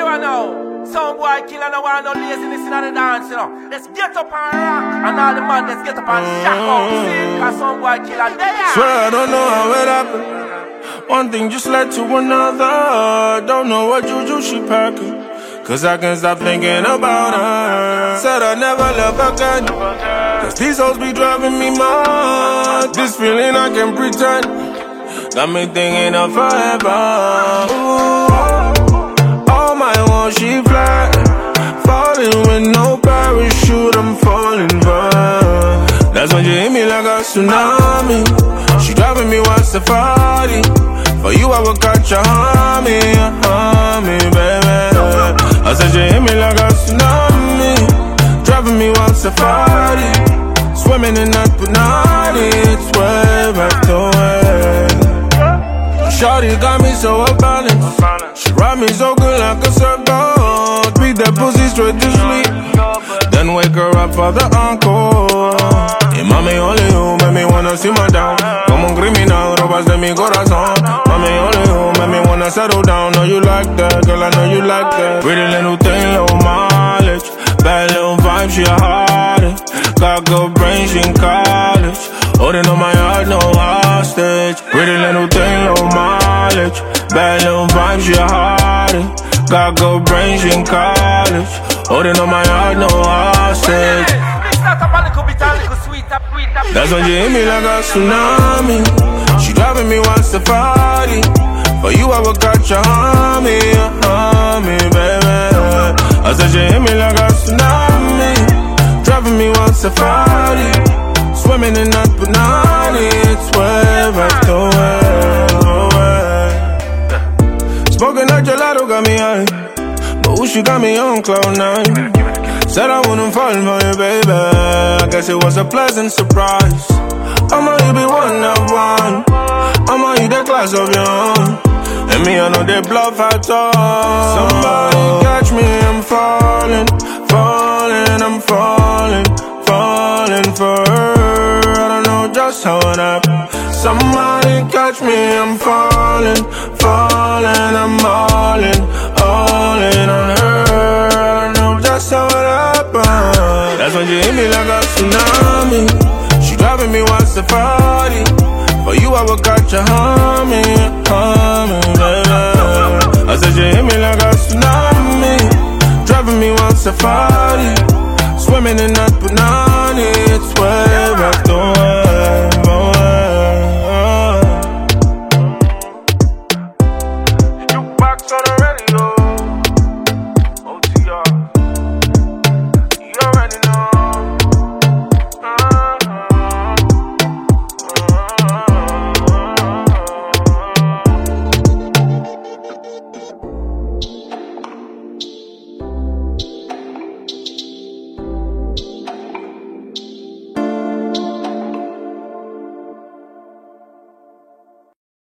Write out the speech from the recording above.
sure now. Some boy killer no want no laziness in the dance, you know. Let's get up and rock. And all the man, let's get up and shock out. See, cause some boy killer there. Swear I don't know how it happened. One thing just led to another. Don't know what juju she packing, cause I can't stop thinking about her. Said I'd never love again, cause these hoes be driving me mad. This feeling I can't pretend got me thinking of forever. Ooh, all my ones she fly, falling with no parachute. I'm falling for her. That's when she hit me like a tsunami. She driving me one safari. For you I would catch a homie, baby. I said she hit me like a tsunami, driving me one safari, swimming in that punani. It's way back to way. Shawty got me so off balance. She ride me so good like a surfboard. Beat that pussy straight to sleep, then wake her up for the encore. Y mami, only you make me wanna see my down. Como un criminal, robas de mi corazón. Mami, only you make me wanna settle down. Know you like that, girl, I know you like that. Pretty little thing, low mileage. Bad little vibe, she a hottie. Got good brain, she in college. Holding on my heart, no hostage. Pretty little thing, low mileage. Bad little vibe, she a hottie. Got good brain, she in college. Holding on my heart, no hostage. That's when she hit me like a tsunami. She driving me one safari. For you I would catch a homie, baby. I said she hit me like a tsunami, driving me one safari, swimming in that punani. It's way back to way. Smoking that gelato got me high, but ooh, she got me on cloud nine. Said I wouldn't fall for you, baby. I guess it was a pleasant surprise. I'ma you be one of one. I'ma you the class of your own. And me, I know they bluff at all. Somebody catch me, I'm falling, falling, I'm falling, falling for her. I don't know just how it happened. Somebody catch me, I'm falling, falling, I'm all in on her. I don't know just how it happened. That's when she hit me like a tsunami. She driving me one safari. For you I would catch a homie, baby. I said she hit me like a tsunami, driving me one safari, swimming in that punani. It's way back